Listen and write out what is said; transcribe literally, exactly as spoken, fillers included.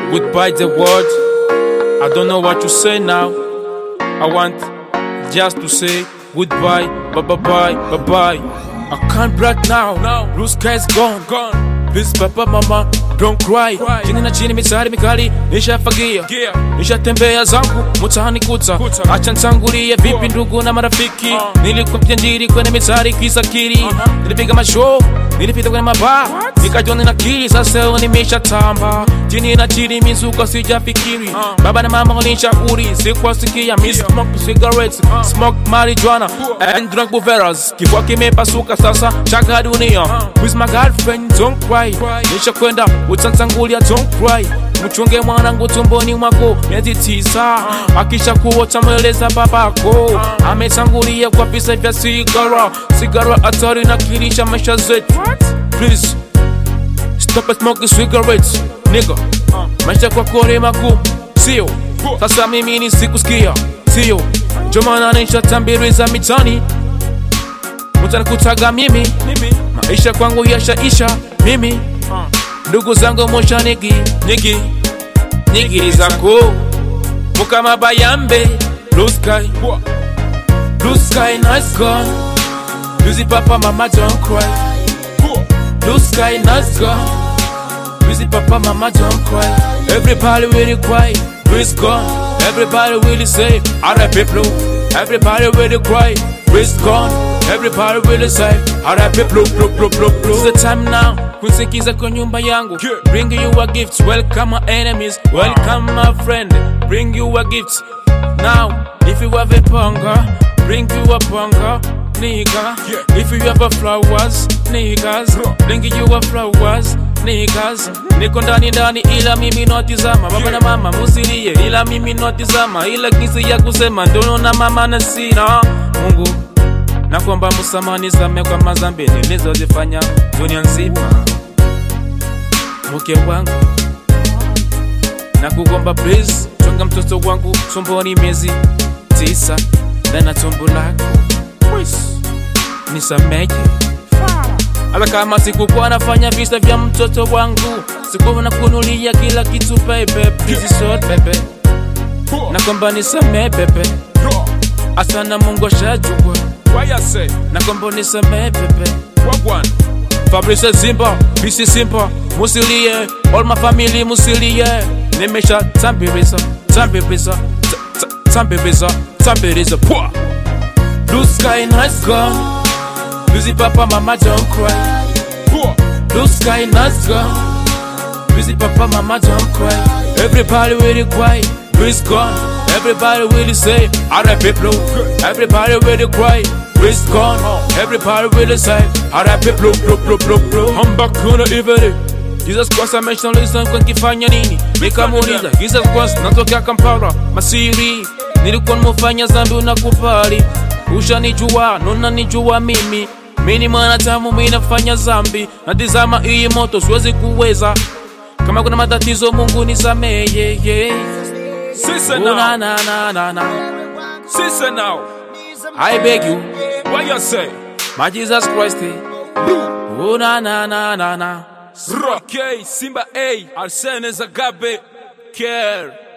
Goodbye the world. I don't know what to say now. I want just to say goodbye, bye bye bye bye bye. I can't break now. Now blue sky's gone, gone. Please papa mama don't cry. Chini na chini misari mikali nishafagia, nishatembea zangu mtaani kuta. Acha nitangulie vipi ndugu na marafiki. Nilikuwa mjandiri kwenye misari kisakiri. Nilipiga mashow, nilipita kwenye mabaa, nikajona na kili sasa nimeshatamba. Chini na chini mizuka sijafikiri. Baba na mama walinishauri sikuwasikia. Me smoke cigarettes, smoke marijuana and drink buveras. Kifua kimepasuka sasa chaka dunia. With my girlfriend don't cry. Nisha kwenda utantangulia don't cry. Mchunge mwanangu tumboni mwako miezi tisa. Akisha kuota mweleza babako. Ametangulia kwa visa vya sigara. Sigara hatari na kilisha maisha zetu. Please stop smoking cigarettes nigga. Maisha kwa kore magumu sio. Sasa mimi ni sikusikia sio. Ndio maana nishatambiriza mitani. Mutana kutaga mimi maisha kwangu yashaisha mimi. Ndugu zangu mosha nigi nigi nigi zako mukama bayambe. Blue sky, blue sky nice gone. Busy papa mama don't cry. Blue sky nice gone. Busy papa mama don't cry. Everybody really cry. Blue gone. Everybody really say R I P blue. Everybody really cry. Blue gone. Everybody really say R I P blue blue blue blue blue. It's the time now. Kunsikiza kwa nyumba yangu. Bring you a gift. Welcome my enemies. Welcome my friend. Bring you a gift. Now, if you have a panga, bring you a panga, nigga. If you have a flowers, niggas, bring you a flowers, niggas. Niko ndani ndani ila mimi notizama. Baba na mama musilie ila mimi notizama. Ila kisi ya kusema ndono na mama na sina. Mungu na kwamba musamani zame kwa mazambi nilizozifanya dunia nzima. Mke wangu na kugomba please chunga mtoto wangu tumboni miezi tisa. Na tumbo lako nisameje. Ala kama sikukuwa nafanya visa vya mtoto wangu. Sikuwa nakunulia kila kitu baby. Please sort baby. Na kwamba nisamehe baby. Asana Mungu ashajua. Why I say na kwamba nisamehe baby. Wagwan Fabrice Zimba, B C Simba, musilie, all my family musilie. Nimesha tambiriza, tambiriza, tambiriza, tambiriza. Pwa. Blue sky nice gone. Busy papa mama don't cry. Pwa. Blue sky nice gone. Busy papa mama don't cry. Everybody really cry. Blue gone. Everybody really say R I P blue. Everybody really cry. Blue gone. Everybody really say R I P blue blue blue blue blue. I'm back on the evening. Jesus Christ amesha listen kwa kifanya nini. Nikamuuliza Jesus Christ natokea Kampala Masiri. Nilikuwa nimefanya dhambi unakubali. Ushanijua nona nijua mimi. Mimi mwanadamu mimi nafanya dhambi. Natizama hii moto siwezi kuweza. Kama kuna matatizo Mungu nisamehe yeah, yeah. Sister now. Na na na na na. Sister now. I beg you. What you say? My Jesus Christ. Oh na na na na na. Rock Simba A Arsene Zagabe Care.